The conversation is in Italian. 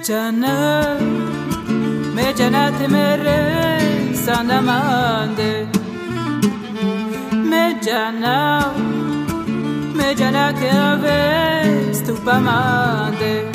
Jana, me jana te mere sandamande. Me jana che ave stupamande.